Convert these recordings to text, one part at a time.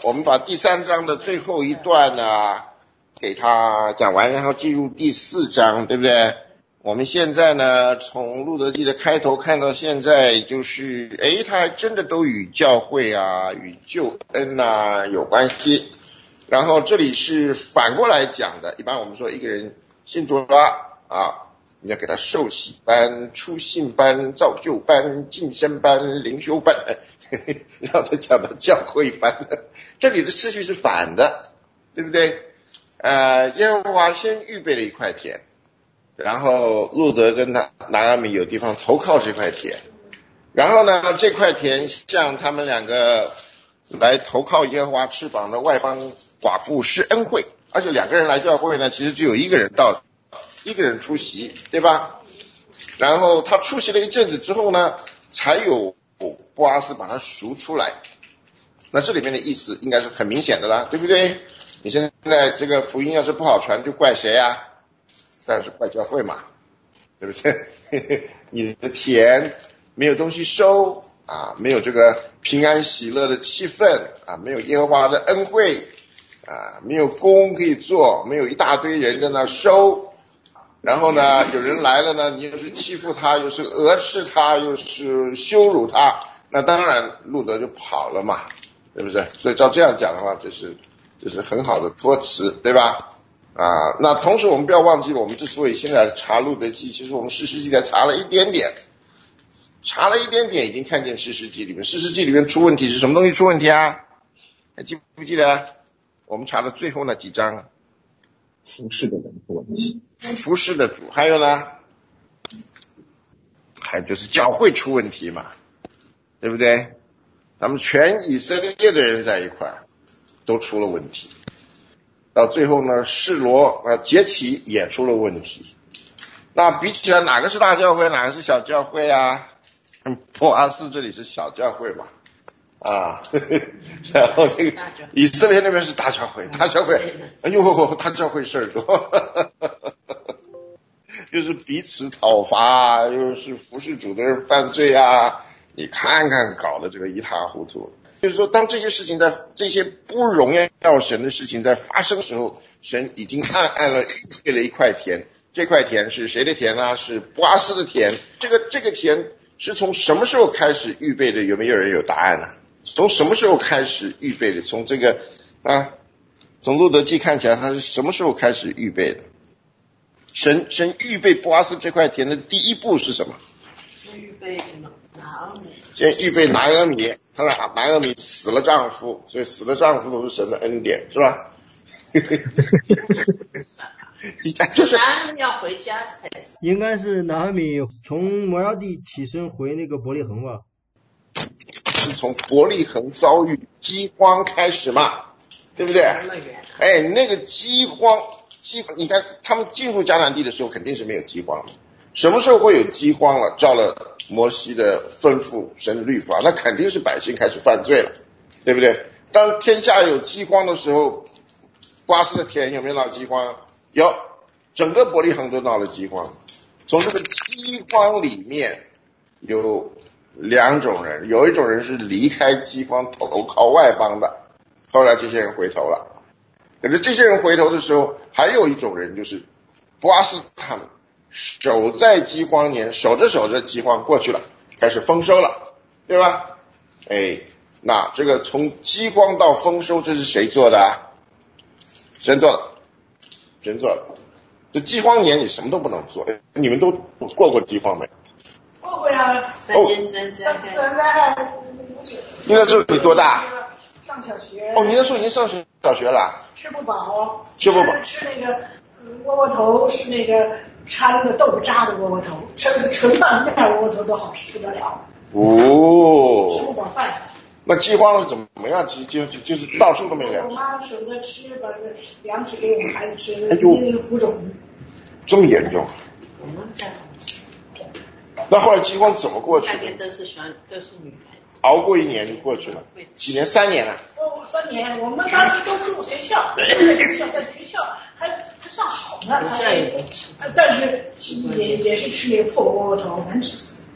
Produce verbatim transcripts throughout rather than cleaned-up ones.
我们把第三章的最后一段呢给他讲完，然后进入第四章，对不对？我们现在呢从路德记的开头看到现在，就是诶他还真的都与教会啊与救恩啊有关系。然后这里是反过来讲的，一般我们说一个人信主了啊，你要给他受洗班、初信班、造就班、晋升班、灵修班，呵呵，然后再讲到教会班，这里的次序是反的，对不对？呃，耶和华先预备了一块田，然后路德跟拿阿米有地方投靠这块田，然后呢，这块田向他们两个来投靠耶和华翅膀的外邦寡妇施恩惠，而且两个人来教会呢，其实只有一个人到，一个人出席，对吧？然后他出席了一阵子之后呢，才有波阿斯把他赎出来。那这里面的意思应该是很明显的啦，对不对？你现在这个福音要是不好传，就怪谁啊？当然是怪教会嘛，对不对？你的田没有东西收啊，没有这个平安喜乐的气氛啊，没有耶和华的恩惠啊，没有工可以做，没有一大堆人在那收，然后呢，有人来了呢，你又是欺负他，又是讹视他，又是羞辱他，那当然路德就跑了嘛，对不对？所以照这样讲的话，这是这是很好的托词，对吧？啊，那同时我们不要忘记了，我们之所以现在查路德记，其实我们士师记才查了一点点，查了一点点，已经看见士师记里面，士师记里面出问题是什么东西出问题啊？还记不记得我们查的最后那几章？ 服侍的人出问题， 服侍的主，还有呢，还有就是教会出问题嘛，对不对？咱们全以色列的人在一块都出了问题。到最后呢，示罗呃节期也出了问题。那比起来，哪个是大教会，哪个是小教会啊？波阿斯这里是小教会嘛，啊，呵呵，然后这个以色列那边是大教会，大教会，哎呦，大教会事儿多，呵呵，又是彼此讨伐，又是服侍主的人犯罪啊，你看看搞得这个一塌糊涂。就是说，当这些事情在这些不荣耀神的事情在发生的时候，神已经暗暗了预备了一块田。这块田是谁的田呢？是波阿斯的田。这个这个田是从什么时候开始预备的？有没有人有答案呢？从什么时候开始预备的？从这个啊，从路德记看起来，他是什么时候开始预备的？神神预备波阿斯这块田的第一步是什么？ 先预备拿阿米。先预备拿阿米。他说拿阿米死了丈夫，所以死了丈夫都是神的恩典，是吧？ 就是拿阿米要回家才是。 应该是拿阿米从摩押地起身回那个伯利恒吧？ 是从伯利恒遭遇饥荒开始嘛，对不对？哎，那个饥荒，饥荒，你看他们进入迦南地的时候肯定是没有饥荒的。什么时候会有饥荒了？照了摩西的吩咐，神的律法，那肯定是百姓开始犯罪了，对不对？当天下有饥荒的时候，波阿斯的田有没有闹饥荒？有，整个伯利恒都闹了饥荒。从这个饥荒里面有两种人，有一种人是离开饥荒投靠外邦的，后来这些人回头了。可是这些人回头的时候，还有一种人就是波阿斯他们守在饥荒年，守着守着饥荒过去了，开始丰收了，对吧？哎，那这个从饥荒到丰收，这是谁做的啊？神做的，神做的。这饥荒年你什么都不能做，你们都过过饥荒没？ 过过呀，三年三灾害。三灾害。 你那时候你多大？ 上小学。 哦，你那时候已经上小学了。 吃不饱。 吃不饱。 吃那个窝窝头，是那个掺那个豆腐渣的窝窝头，吃的是纯拌面窝窝头都好吃不得了。 哦。 吃不饱饭。 那饥荒了怎么样？就就就就是到处都没粮食。 我妈舍不得吃，把这粮食给我们孩子吃，那个浮肿。 这么严重？ 我们家。 那后来饥荒怎么过去？ 夏天都是小，都是女孩子。 熬过一年就过去了。几年？三年了。 哦，三年。我们当时都住学校，在学校，在学校还还算好呢。学校也能吃。但是也也是吃那个破窝窝头，难吃死。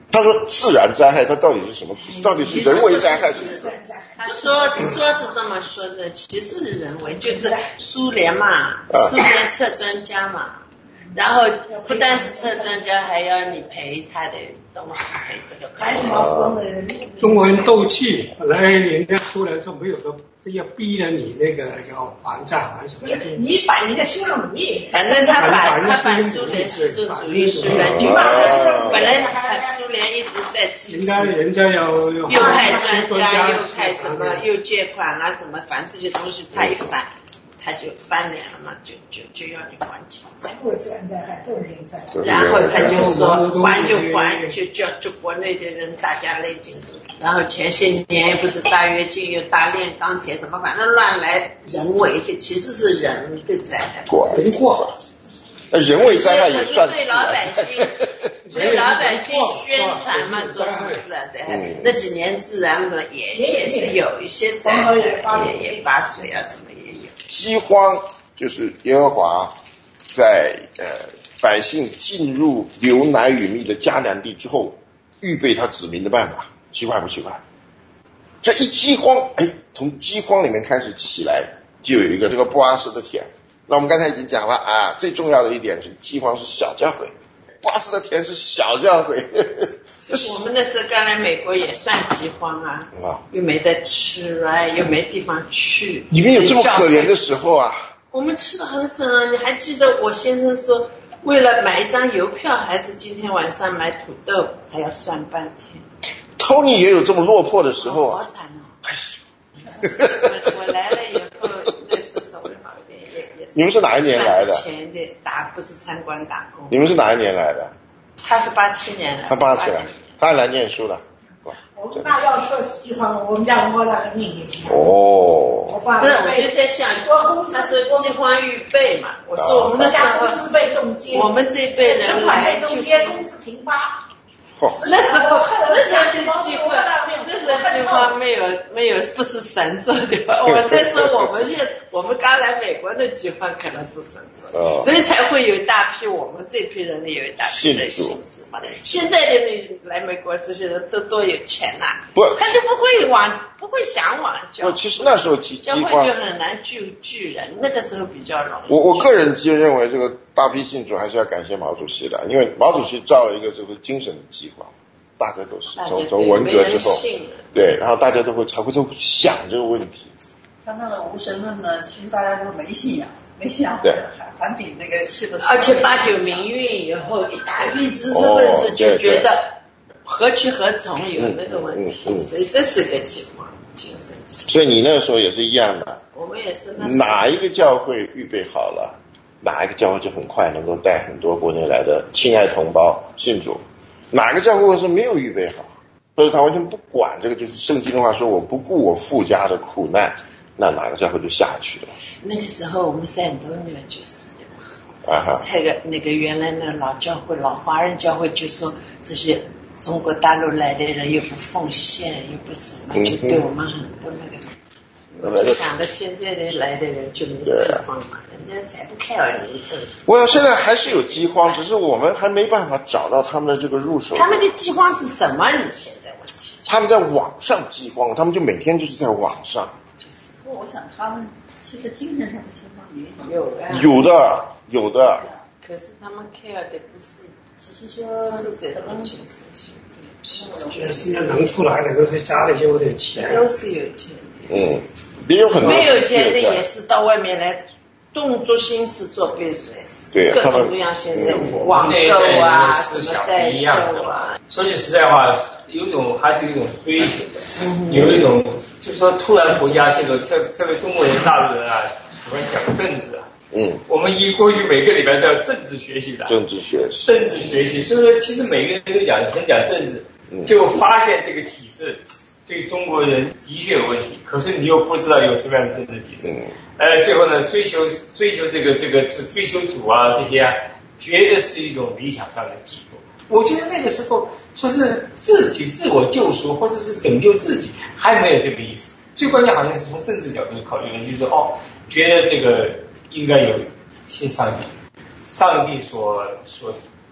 他说自然灾害，它到底是什么？到底是人为灾害是什么？ 他说说是这么说的，其实是人为，就是苏联嘛，苏联测专家嘛，然后不但是测专家，还要你赔他的东西，赔这个赔那个。 中国人斗气，本来人家苏联说没有说要逼着你那个要还债还什么的。 你反人家修了你， 反正他把他把苏联是做主义虽然就本来他苏联一直在支持， 人家人家要又派专家又派什么又借款啊什么，反正这些东西他一反。他就翻脸了嘛，就就就要你还钱， 不是自然灾害，都是人灾害。 然后他就说还就还，就叫就国内的人大家累进度。然后前些年不是大跃进又大炼钢铁什么，反正乱来人为的，其实是人的灾害。 人祸。 那人为灾害也算对老百姓，对老百姓宣传嘛，说是自然灾害。那几年自然的也也是有一些灾害，也也发水啊什么也有。 饥荒就是耶和华在呃百姓进入流奶与蜜的迦南地之后，预备他子民的办法，奇怪不奇怪？这一饥荒，哎，从饥荒里面开始起来，就有一个这个波阿斯的田。那我们刚才已经讲了啊，最重要的一点是饥荒是小教会，波阿斯的田是小教会。 我们那时候刚来美国也算饥荒啊， 啊又没得吃啊，又没地方去。 你们有这么可怜的时候啊？ 我们吃的很省啊！你还记得我先生说，为了买一张邮票，还是今天晚上买土豆，还要算半天。 Tony 也有这么落魄的时候啊！ 好惨哦！我我来了以后，那次稍微好一点，也也是。 你们是哪一年来的？ 钱的打不是参观打工。 你们是哪一年来的？ 他是八七年的。 他八七年，他还来念书的。 那要说饥荒，我们家我那个命也是。 哦。 不是，我就在想，他说饥荒预备嘛，我说我们那时候工资被冻结， 我们这一辈人来就是工资停发。 那时候那时候是饥荒，那时候饥荒没有没有不是神做的。我在说我们现我们刚来美国的饥荒可能是神做的，所以才会有一大批我们这批人里有一大批人信主嘛。现在的你来美国这些人都多有钱呐、啊， 不， 他就不会往不会想往教。 不，其实那时候饥教会就很难聚聚人，那个时候比较容易。 我我个人就认为这个大批信主还是要感谢毛主席的，因为毛主席造了一个这个精神的饥荒。大家都是从从文革之后，对，然后大家都会才会都想这个问题。 他那个无神论呢，其实大家都没信仰，没信仰还还比那个信的。 而且八九民运以后，一大批知识分子就觉得何去何从有那个问题，所以这是个情况，精神疾病。 所以你那个时候也是一样的。 我们也是那。 哪一个教会预备好了，哪一个教会就很快能够带很多国内来的亲爱同胞信主。哪个教会是没有预备好，或者他完全不管这个，就是圣经的话说我不顾我父家的苦难，那哪个教会就下去了。 那个时候我们三多年就是啊哈， 那个那个原来那老教会老华人教会就说这些中国大陆来的人又不奉献又不什么，就对我们很多那个。我就想着现在的来的人就没饥荒嘛，人家才不 care 你。 我现在还是有饥荒，只是我们还没办法找到他们的这个入手。 他们的饥荒是什么？你现在问题？ 他们在网上饥荒，他们就每天就是在网上。 就是。不过我想他们其实精神上的饥荒也有。有啊。 有的，有的。 可是他们 care 的不是， 只是说是这种精神性。 我觉得现在能出来的都是家里有点钱， 都是有钱。 嗯，也有很多没有钱的也是到外面来动作心思做 business， 对， 各种各样现在网购啊，什么代购啊。 说句实在话，有一种还是有一种追求的，有一种就是说，突然国家这个特特别中国人、大陆人啊，喜欢讲政治啊。 嗯， 我们一过去每个礼拜都要政治学习的， 政治学习， 政治学习，所以说其实每个人都讲很讲政治，就发现这个体制对中国人的确有问题，可是你又不知道有什么样的政治体制， 嗯， 呃，最后呢，追求追求这个这个追求主啊这些啊，觉得是一种理想上的寄托。我觉得那个时候说是自己自我救赎或者是拯救自己，还没有这个意思。最关键好像是从政治角度考虑的，就是说哦，觉得这个应该有信上帝，上帝所所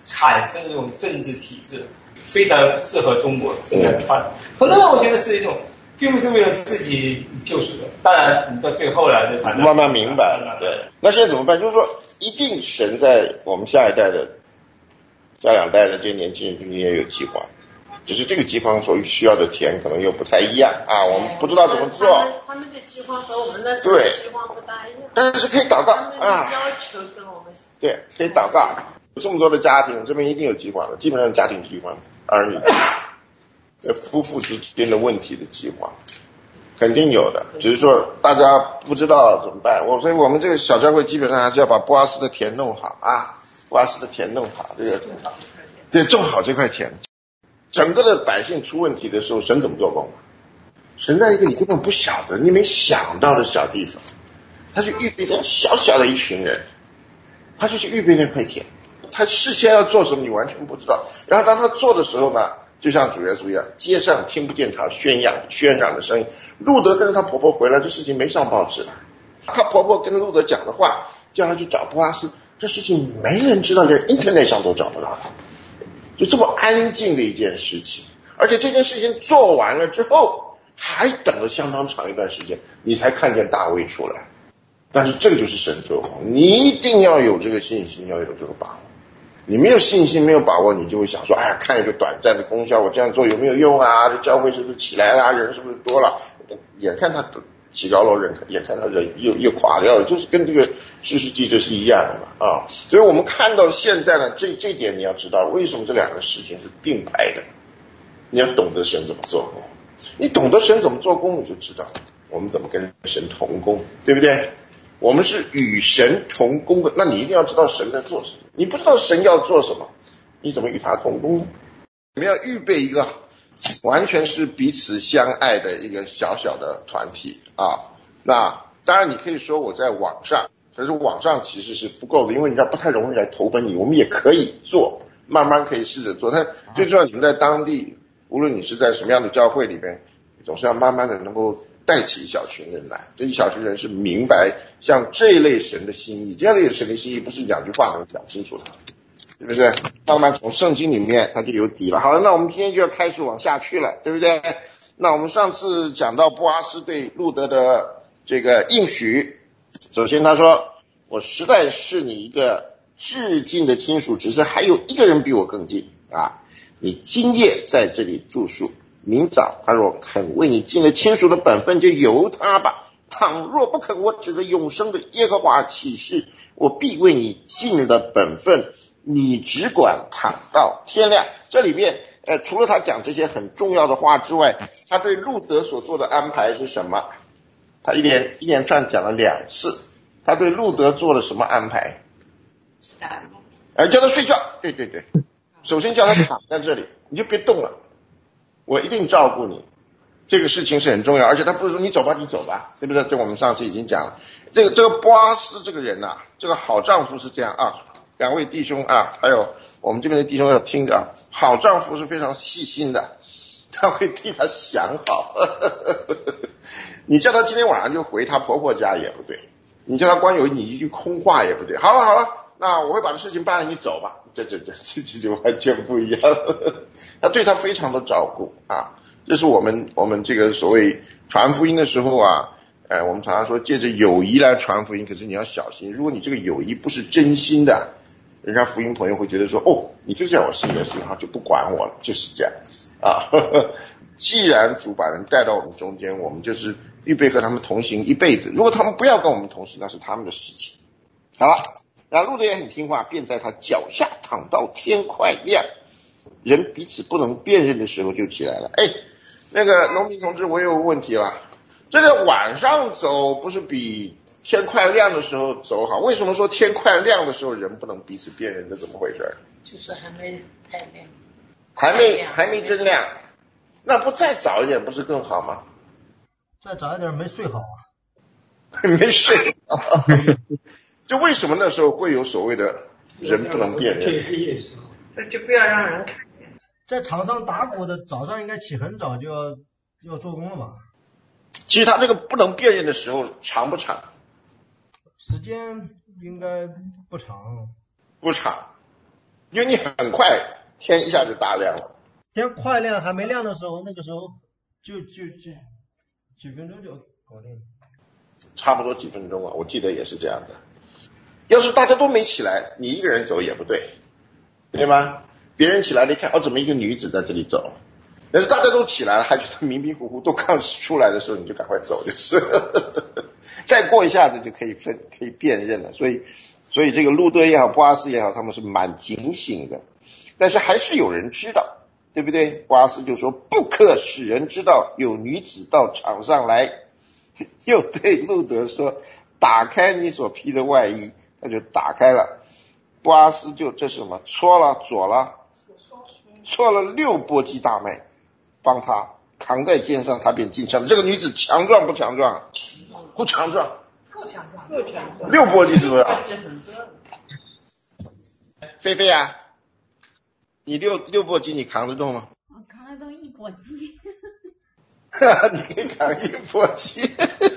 产生这种政治体制，非常适合中国这样的发展。很多人我觉得是一种，并不是为了自己救赎的。当然，你到最后了就反正慢慢明白了。对，那现在怎么办？就是说，一定神在我们下一代的、下两代的这些年轻人中间也有计划。只是这个计划所需要的钱可能又不太一样啊，我们不知道怎么做。 他们他们的计划和我们的对计划不大一样。 但是可以祷告啊。 要求跟我们对，可以祷告。这么多的家庭，这边一定有计划的，基本上家庭计划、儿女、夫妇之间的问题的计划，肯定有的。只是说大家不知道怎么办。我所以我们这个小教会基本上还是要把波阿斯的田弄好啊，波阿斯的田弄好，这个对种好这块田。整个的百姓出问题的时候，神怎么做工？神在一个你根本不晓得、你没想到的小地方，他去预备这小小的一群人，他就去预备那块田。他事先要做什么，你完全不知道。然后当他做的时候呢，就像主耶稣一样，街上听不见他宣扬宣嚷的声音。路德跟着他婆婆回来，这事情没上报纸。他婆婆跟路德讲的话，叫他去找波阿斯，这事情没人知道，连 internet 上都找不到。就这么安静的一件事情，而且这件事情做完了之后，还等了相当长一段时间，你才看见大卫出来。但是这个就是神作工，你一定要有这个信心，要有这个把握。你没有信心，没有把握，你就会想说，哎呀，看一个短暂的功效，我这样做有没有用啊？这教会是不是起来了、啊？人是不是多了？眼看他起高楼，人眼看他人又又垮掉了，就是跟这个士师记这是一样的嘛啊！所以我们看到现在呢，这这点你要知道，为什么这两个事情是并排的？你要懂得神怎么做工，你懂得神怎么做工，你就知道我们怎么跟神同工，对不对？我们是与神同工的，那你一定要知道神在做什么。你不知道神要做什么，你怎么与他同工呢？我们要预备一个完全是彼此相爱的一个小小的团体啊。那当然你可以说我在网上，但是网上其实是不够的，因为人家不太容易来投奔你。我们也可以做，慢慢可以试着做，但最重要你们在当地，无论你是在什么样的教会里边，总是要慢慢的能够带起一小群人来，这一小群人是明白像这一类神的心意，这样类神的心意不是两句话能讲清楚的，是不是？慢慢从圣经里面它就有底了。好了，那我们今天就要开始往下去了，对不对？那我们上次讲到波阿斯对路德的这个应许，首先他说，我实在是你一个至近的亲属，只是还有一个人比我更近啊，你今夜在这里住宿，明早他若肯为你尽了亲属的本分，就由他吧。倘若不肯，我指着永生的耶和华起誓，我必为你尽了本分，你只管躺到天亮。这里面呃，除了他讲这些很重要的话之外，他对路德所做的安排是什么？他一连一连串讲了两次，他对路德做了什么安排？呃，叫他睡觉。对对对，首先叫他躺在这里，你就别动了，我一定照顾你。这个事情是很重要，而且他不是说你走吧，你走吧，对不对？这我们上次已经讲了。这个这个波阿斯这个人呐、啊，这个好丈夫是这样啊，两位弟兄啊，还有我们这边的弟兄要听着啊，好丈夫是非常细心的，他会替他想好。你叫他今天晚上就回他婆婆家也不对，你叫他光有你一句空话也不对。好了好了，那我会把这事情办了，你走吧。这这这事情就完全不一样了。他对他非常的照顾啊。这是我们我们这个所谓传福音的时候啊，呃，我们常常说借着友谊来传福音，可是你要小心，如果你这个友谊不是真心的，人家福音朋友会觉得说，哦，你就叫我信耶稣，他就不管我了，就是这样子啊。呵呵，既然主把人带到我们中间，我们就是预备和他们同行一辈子。如果他们不要跟我们同行，那是他们的事情。好了，那路德也很听话，便在他脚下躺到天快亮，人彼此不能辨认的时候就起来了。哎。那个农民同志，我有个问题了，这个晚上走不是比天快亮的时候走好？为什么说天快亮的时候人不能彼此辨认？这怎么回事？ 就是还没太亮， 还没还没真亮，那不再早一点不是更好吗？ 再早一点没睡好啊，没睡好。就为什么那时候会有所谓的人不能辨认？ 那就不要让人看。 在场上打鼓的早上应该起很早就要要做工了吧？ 其实他这个不能辨认的时候长不长？ 时间应该不长。 不长。 因为你很快天一下就大亮了。 天快亮还没亮的时候，那个时候就就就几分钟就搞定了。 差不多几分钟啊，我记得也是这样的。要是大家都没起来，你一个人走也不对，对吗？别人起来了，一看，哦，怎么一个女子在这里走？但是大家都起来了，还觉得迷迷糊糊，都刚出来的时候，你就赶快走就是。再过一下子就可以分，可以辨认了。所以，所以这个路德也好，波阿斯也好，他们是蛮警醒的。但是还是有人知道，对不对？波阿斯就说不可使人知道有女子到场上来，又对路德说打开你所披的外衣，他就打开了。波阿斯就这是什么？搓了左了，搓了六簸箕大麦，帮他扛在肩上，他便进城。这个女子强壮不强壮？不强壮， 够强壮， 够强壮。 六簸箕是不是？ 很多。 菲菲啊，你六六簸箕你扛得动吗？ 我扛得动一簸箕。 你可以扛一簸箕。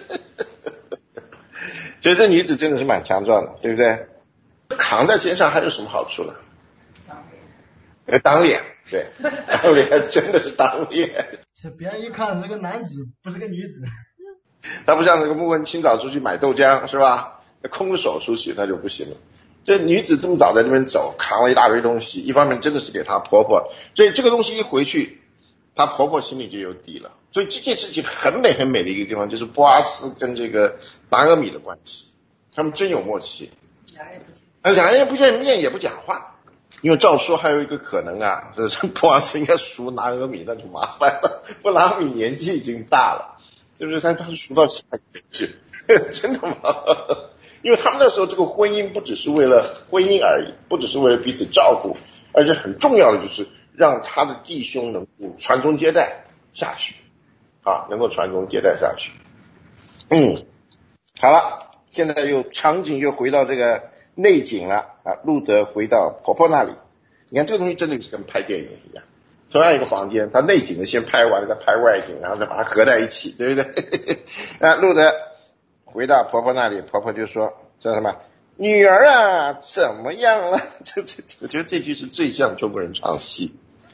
所以这女子真的是蛮强壮的，对不对？扛在肩上还有什么好处呢？当脸，对，当脸真的是当脸。 是别人一看是个男子，不是个女子。 他不像那个穆文清早出去买豆浆是吧？空着手出去那就不行了。这女子这么早在那边走，扛了一大堆东西，一方面真的是给她婆婆，所以这个东西一回去，她婆婆心里就有底了。所以这件事情很美很美的一个地方，就是波阿斯跟这个拿俄米的关系，他们真有默契。两人也不见面，也不讲话。因为照说还有一个可能啊，这波阿斯应该赎拿俄米，那就麻烦了。不，拿俄米年纪已经大了，对不对？但他是赎到下一辈去，真的吗？因为他们那时候这个婚姻不只是为了婚姻而已，不只是为了彼此照顾，而且很重要的就是让他的弟兄能够传宗接代下去，啊，能够传宗接代下去。嗯，好了，现在又场景又回到这个内景了啊，路德回到婆婆那里。你看这个东西真的是跟拍电影一样，同样一个房间，他内景的先拍完了，再拍外景，然后再把它合在一起，对不对？那路德回到婆婆那里，婆婆就说说什么女儿啊怎么样了？这这我觉得这句是最像中国人唱戏。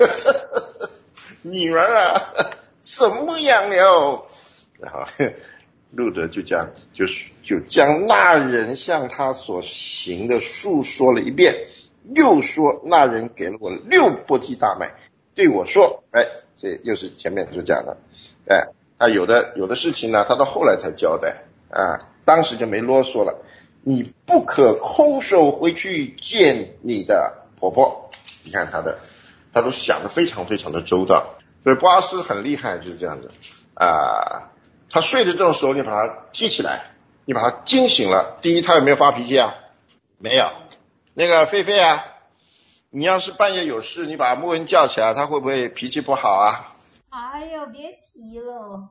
女儿啊怎么样了？然后路德就将就就将那人向他所行的述说了一遍，又说那人给了我六簸箕大麦，对我说，哎，这又是前面所讲的，哎，他有的有的事情呢，他到后来才交代啊，当时就没啰嗦了。你不可空手回去见你的婆婆。你看他的，他都想得非常非常的周到。所以波阿斯很厉害，就是这样子啊。他睡的这种时候，你把他提起来，你把他惊醒了。第一，他有没有发脾气啊？没有。那个菲菲啊，你要是半夜有事，你把穆恩叫起来，他会不会脾气不好啊？ 哎呦，别提了。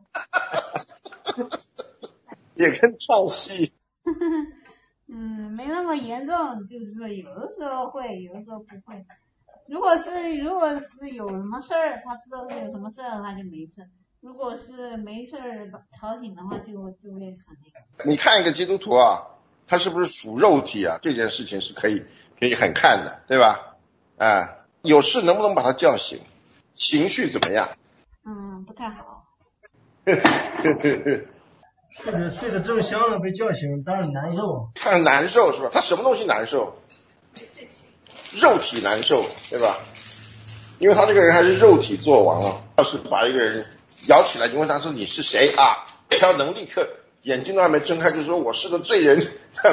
也跟唱戏。 嗯，没那么严重，就是有的时候会，有的时候不会。如果是如果是有什么事儿，他知道是有什么事儿，他就没事。如果是没事儿吵醒的话，就就会很那个。 你看一个基督徒啊，他是不是属肉体啊？这件事情是可以可以很看的，对吧？啊，有事能不能把他叫醒？情绪怎么样？ 嗯，不太好。 睡得睡得正香了，被叫醒，当然难受。 很难受是吧？他什么东西难受？肉体难受，对吧？因为他这个人还是肉体做王啊。要是把一个人摇起来，你问他说你是谁啊？他能立刻眼睛都还没睁开就说我是个罪人，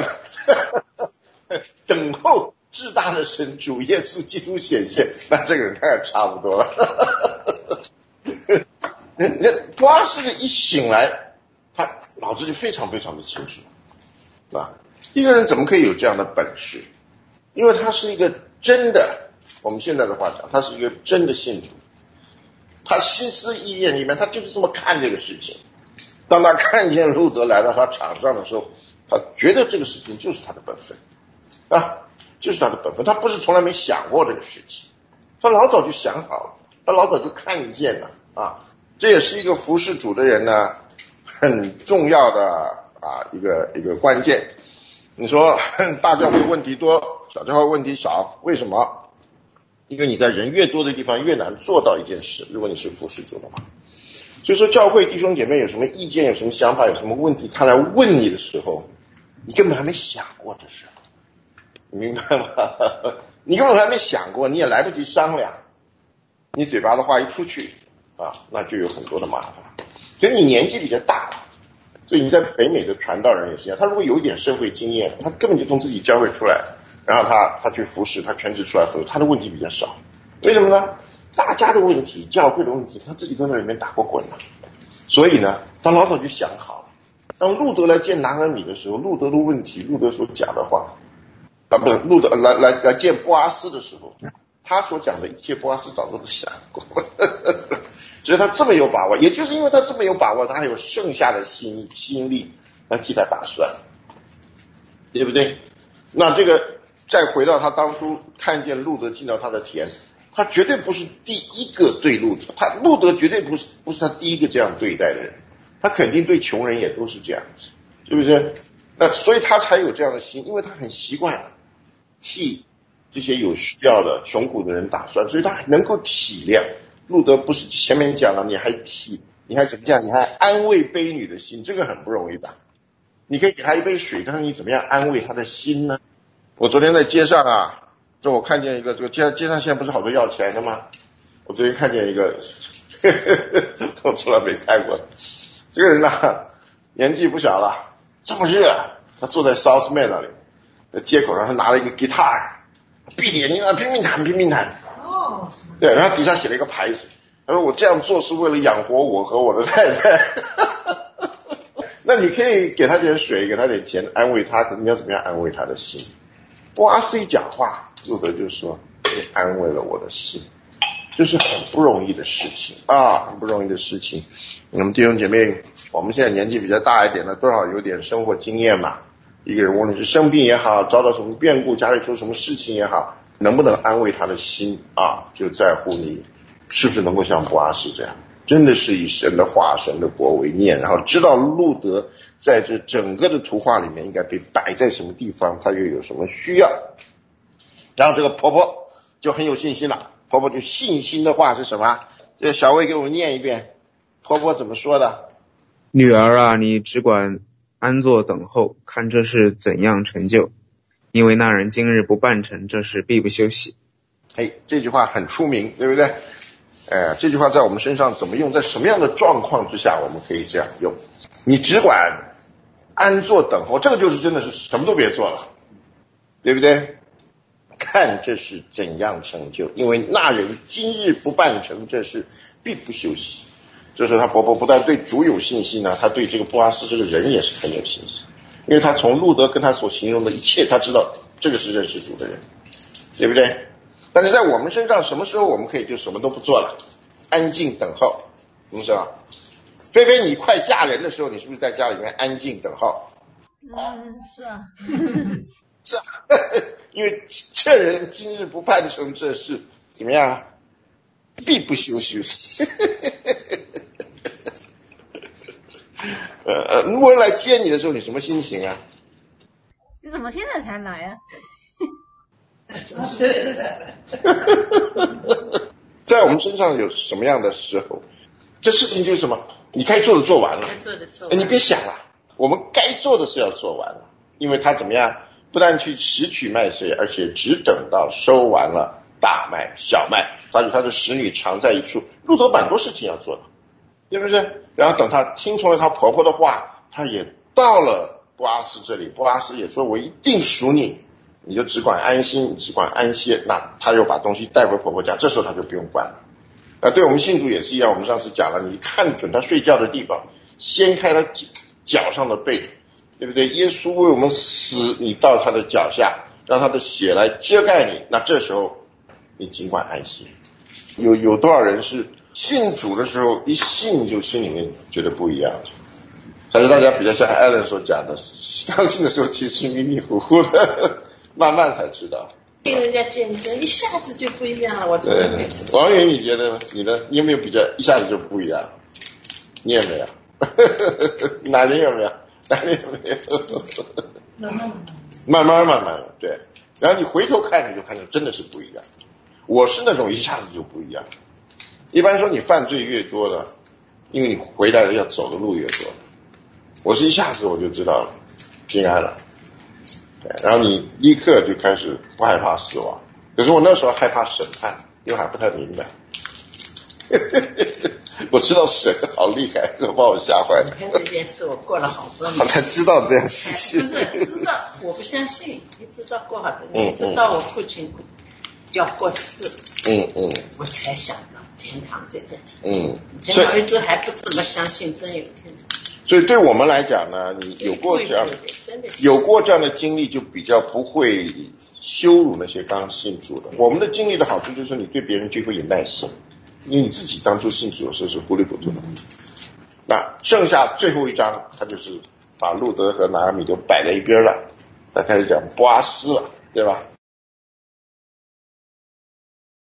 等候至大的神主耶稣基督显现，那这个人大概差不多了。那波阿斯一醒来，他脑子就非常非常的清楚，是吧？一个人怎么可以有这样的本事？因为他是一个真的，我们现在的话讲，他是一个真的信徒。他心思意念里面，他就是这么看这个事情。当他看见路德来到他场上的时候，他觉得这个事情就是他的本分啊，就是他的本分。他不是从来没想过这个事情，他老早就想好了，他老早就看见了啊。这也是一个服侍主的人呢很重要的啊一个一个关键。你说大教会问题多，小教会问题少，为什么？ 因为你在人越多的地方越难做到一件事，如果你是服侍主的话。所以说教会弟兄姐妹有什么意见，有什么想法，有什么问题，他来问你的时候，你根本还没想过的时候，你明白吗？你根本还没想过，你也来不及商量，你嘴巴的话一出去啊，那就有很多的麻烦。所以你年纪比较大，所以你在北美的传道人也是一样，他如果有一点社会经验，他根本就从自己教会出来，然后他他去服侍，他全职出来服侍，他的问题比较少。为什么呢？大家的问题，教会的问题，他自己都在里面打过滚了，所以呢，他老早就想好了。当路德来见拿俄米的时候，路德的问题，路德所讲的话，啊，不是路德来来来见波阿斯的时候，他所讲的一切，波阿斯早都想过，所以他这么有把握，也就是因为他这么有把握，他还有剩下的心心力来替他打算，对不对？那这个再回到他当初看见路德进到他的田。他绝对不是第一个对路德，他路德绝对不是不是他第一个这样对待的人，他肯定对穷人也都是这样子，对不对？那所以他才有这样的心，因为他很习惯替这些有需要的穷苦的人打算，所以他能够体谅。路德不是前面讲了，你还体，你还怎么讲？你还安慰卑女的心，这个很不容易的。你可以给他一杯水，但是你怎么样安慰他的心呢？我昨天在街上啊。这我看见一个，这个街街上现在不是好多要钱的吗？我昨天看见一个，呵呵呵我从来没看过。这个人呢，年纪不小了，这么热，他坐在 Southman 那里，在街口上，他拿了一个 guitar， 闭着眼睛啊，拼命弹，拼命弹。哦。对，然后底下写了一个牌子，他说我这样做是为了养活我和我的太太。那你可以给他点水，给他点钱，安慰他，你要怎么样安慰他的心？波阿斯一讲话，路德就说你安慰了我的心，这是很不容易的事情啊，很不容易的事情。那么弟兄姐妹，我们现在年纪比较大一点的，多少有点生活经验嘛。一个人无论是生病也好，遭到什么变故，家里出什么事情也好，能不能安慰他的心啊，就在乎你是不是能够像波阿斯这样，真的是以神的话、神的国为念，然后知道路德在这整个的图画里面应该被摆在什么地方，他又有什么需要。然后这个婆婆就很有信心了，婆婆就信心的话是什么？这小魏给我们念一遍，婆婆怎么说的？ 女儿啊，你只管安坐等候，看这事怎样成就，因为那人今日不办成，这事必不休息。 嘿，这句话很出名，对不对？呃，这句话在我们身上怎么用？在什么样的状况之下我们可以这样用？你只管安坐等候，这个就是真的是什么都别做了，对不对？看这是怎样成就，因为那人今日不办成，这事必不休息。这时候他婆婆不但对主有信心呢，他对这个波阿斯这个人也是很有信心，因为他从路德跟他所形容的一切，他知道这个是认识主的人，对不对？但是在我们身上，什么时候我们可以就什么都不做了，安静等候？什么时候？菲菲，你快嫁人的时候，你是不是在家里面安静等候？ 嗯，是啊。 是啊，因为这人今日不办成这事，怎么样？必不休息。呃，如果人来接你的时候，你什么心情啊？ 你怎么现在才来啊？ 怎么现在才来？ 在我们身上有什么样的时候，这事情就是什么？你该做的做完了， 该做的做完了。 你别想了，我们该做的是要做完了，因为他怎么样？不但去拾取麦穗，而且只等到收完了大麦、小麦，他与他的使女常在一处。路德蛮多事情要做的，对不对？然后等他听从了他婆婆的话，他也到了波阿斯这里，波阿斯也说我一定属你，你就只管安心，只管安歇。那他又把东西带回婆婆家，这时候他就不用管了。啊，对我们信主也是一样，我们上次讲了，你看准他睡觉的地方，掀开他脚上的被，对不对？耶稣为我们死，你到他的脚下，让他的血来遮盖你，那这时候你尽管安息。有有多少人是信主的时候一信就心里面觉得不一样的？还是大家比较像艾伦所讲的，刚信的时候其实迷迷糊糊的，慢慢才知道。 听人家见证，一下子就不一样了。我从来没知道。 王源，你觉得你呢？你有没有比较一下子就不一样？你有没有？哪里有没有？哪里有没有？ 慢慢慢慢慢慢的，对。然后你回头看，你就看见真的是不一样。 我是那种一下子就不一样。一般说你犯罪越多的，因为你回来的要走的路越多。我是一下子我就知道了，平安了。对，然后你立刻就开始不害怕死亡。可是我那时候害怕审判，因为还不太明白。我知道神好厉害，这把我吓坏了。 你看这件事，我过了好多年， 我才知道这样事情。 不是知道，我不相信，一直到过好多年，一直到我父亲要过世， 嗯嗯， 我才想到天堂这件事。 嗯， 所以我一直还不怎么相信真有天堂。 所以对我们来讲呢，你有过这样有过这样的经历，就比较不会羞辱那些刚信主的。我们的经历的好处就是你对别人就会有耐心。因为你自己当初信主的时候是糊里糊涂的，那剩下最后一章，他就是把路德和拿阿米都摆在一边了，他开始讲波阿斯了，对吧？